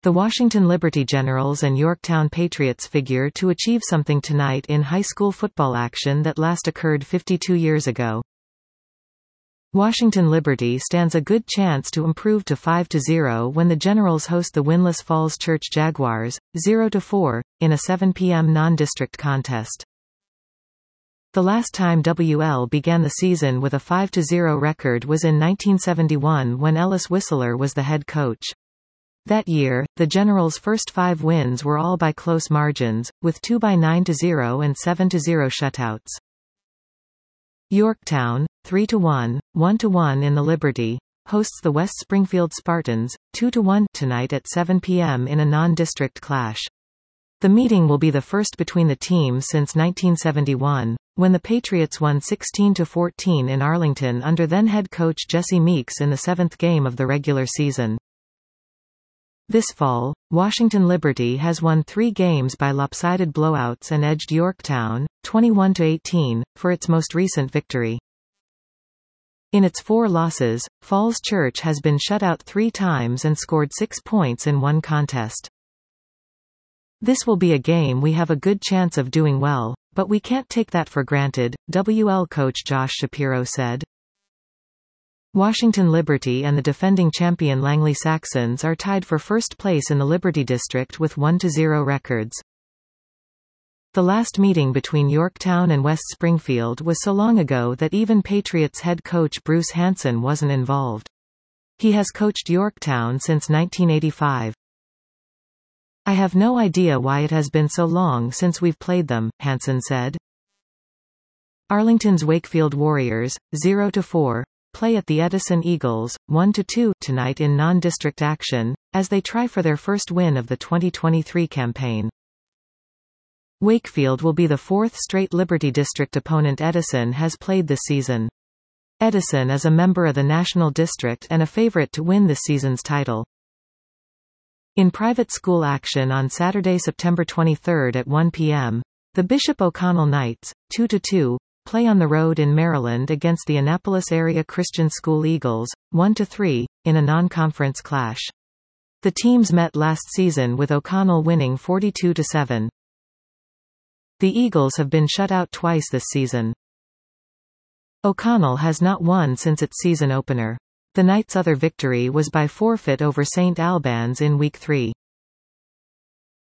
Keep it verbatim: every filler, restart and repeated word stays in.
The Washington Liberty Generals and Yorktown Patriots figure to achieve something tonight in high school football action that last occurred fifty-two years ago. Washington Liberty stands a good chance to improve to five to zero when the Generals host the winless Falls Church Jaguars, zero to four, in a seven p m non-district contest. The last time W L began the season with a five to zero record was in nineteen seventy-one when Ellis Whistler was the head coach. That year, the Generals' first five wins were all by close margins, with two by nine to zero and seven to zero shutouts. Yorktown, three to one, one to one in the Liberty, hosts the West Springfield Spartans, two to one, tonight at seven p m in a non-district clash. The meeting will be the first between the teams since nineteen seventy-one, when the Patriots won sixteen to fourteen in Arlington under then-head coach Jesse Meeks in the seventh game of the regular season. This fall, Washington Liberty has won three games by lopsided blowouts and edged Yorktown, twenty-one to eighteen, for its most recent victory. In its four losses, Falls Church has been shut out three times and scored six points in one contest. This will be a game we have a good chance of doing well, but we can't take that for granted, W L coach Josh Shapiro said. Washington Liberty and the defending champion Langley Saxons are tied for first place in the Liberty District with one to zero records. The last meeting between Yorktown and West Springfield was so long ago that even Patriots head coach Bruce Hansen wasn't involved. He has coached Yorktown since nineteen eighty-five. I have no idea why it has been so long since we've played them, Hansen said. Arlington's Wakefield Warriors, zero to four, play at the Edison Eagles, one to two, tonight in non-district action, as they try for their first win of the twenty twenty-three campaign. Wakefield will be the fourth straight Liberty District opponent Edison has played this season. Edison is a member of the National District and a favorite to win this season's title. In private school action on Saturday, September twenty-third at one p m, the Bishop O'Connell Knights, two to two, play on the road in Maryland against the Annapolis Area Christian School Eagles, one to three, in a non-conference clash. The teams met last season with O'Connell winning forty-two to seven. The Eagles have been shut out twice this season. O'Connell has not won since its season opener. The Knights' other victory was by forfeit over Saint Albans in Week three.